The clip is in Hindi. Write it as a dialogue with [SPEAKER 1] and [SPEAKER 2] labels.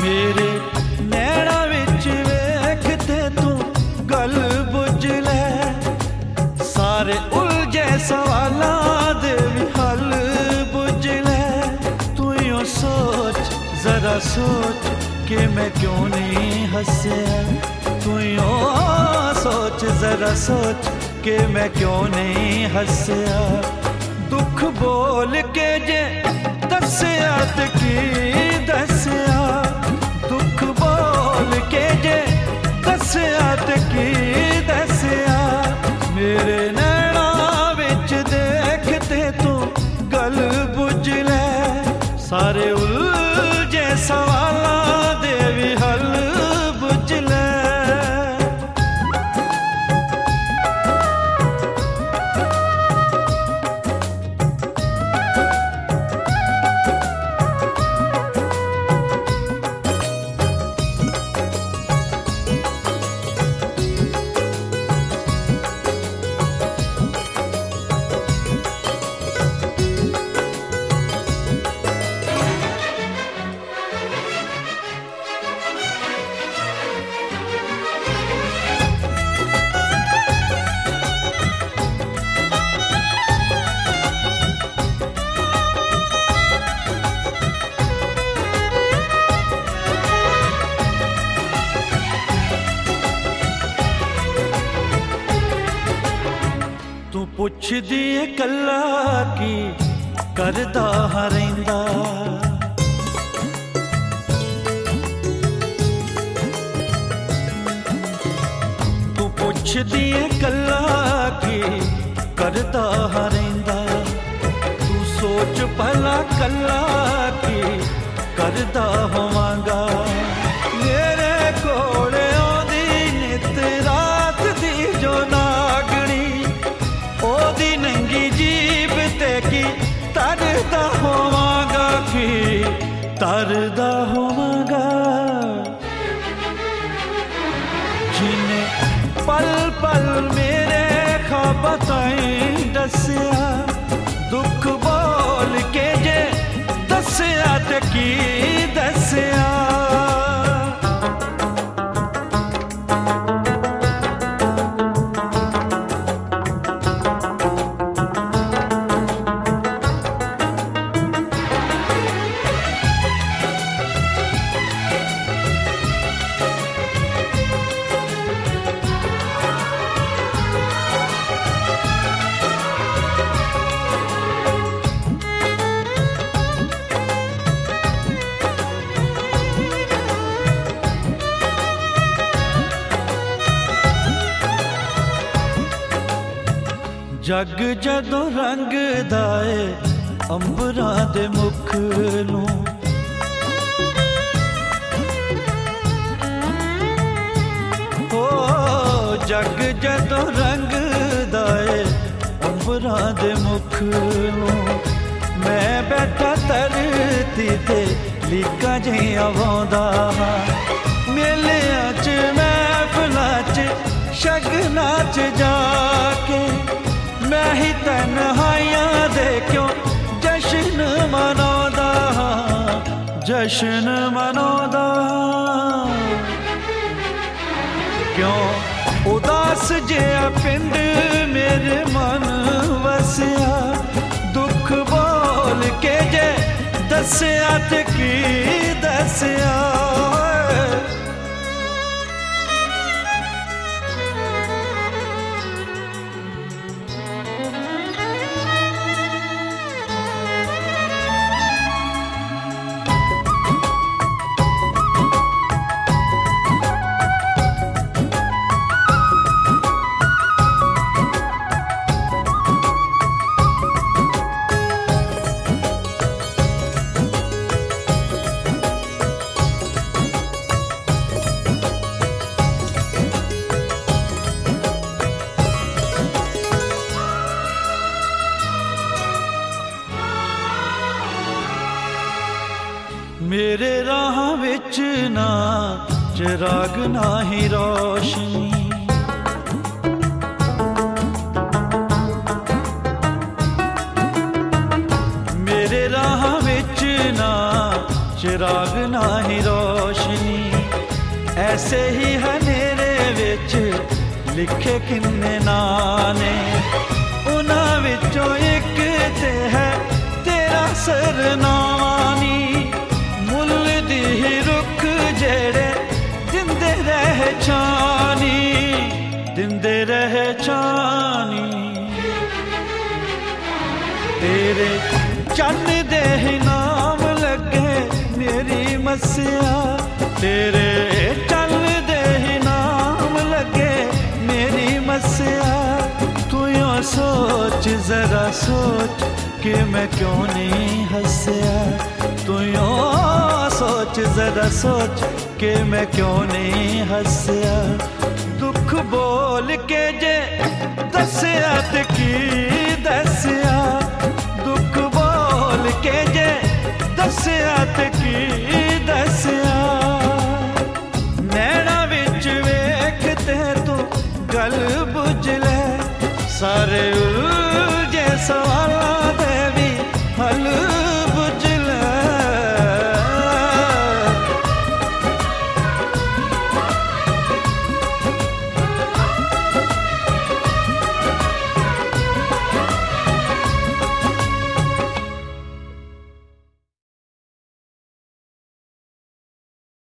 [SPEAKER 1] मेरे नैना विच वेख ते तू गल बुझ ले, सारे उलझे सवालां दे भी हल बुझ ले। तू यो सोच जरा सोच कि मैं क्यों नहीं हंसया, तू यो सोच जरा सोच कि मैं क्यों नहीं हंसया। दुख बोल के जे दस्या ते की दस्या, दुख बोल के जे दस्या ते की दस्या। मेरे नैना विच देखते तू गल बुझ ले, सारे उलझे सवालां दे भी हल बुझ ले। तू पुछदी है कल्ला की करदा रहिंदा, तू पुछदी है कल्ला की करदा रहिंदा। तू सोच भला कल्ला की करदा होवांगा, मेरे कोले आंदी नित रात दी जो नागणी, ओदी नंगी जीब ते की तरदा होवांगा, की तरदा होवांगा। जिन्हें पल पल मेरे ख्वाब ताईं दस्या, दुख बोल के जे दस्या ते की दस्या। जग जदों रंगदा ए अंबरां दे मुख नूं, ओ जग जदों रंगदा ए अंबरां दे मुख नूं। मैं बैठा धरती ते लीकां जिहियां वाउंदा, मेलियां च महफिलां च शगनां च जाके, मैं ही तन्हाइयां दे क्यों जश्न मनाउंदा, जश्न मनाउंदा। क्यों उदास जिहा पिंड मेरे मन वसिया, दुख बोल के जे दस्या ते की दस्या। मेरे राह विच ना चिराग ना ही रोशनी, मेरे राह विच ना चिराग ना ही रोशनी। ऐसे ही हनेरे विच लिखे किन्ने नां ने, उन्हां विचों एक ते है तेरा सरनामा नी। मुल दी रुख जेड़े दिंदे रह छानी, दिंदे रह छानी। तेरे चन्न दे नाम लगे मेरी मस्सिया, तेरे चन्न दे नाम लगे मेरी मस्सिया। तू यूं सोच जरा सोच कि मैं क्यों नहीं हंसया, तू यूं सोच जरा सोच कि मैं क्यों नहीं हंसया। दुख बोल के जे दस्या ते की दस्या, दुख बोल के जे दस्या ते की दस्या। नैना विच वेख ते तू गल बुझ ले, सारे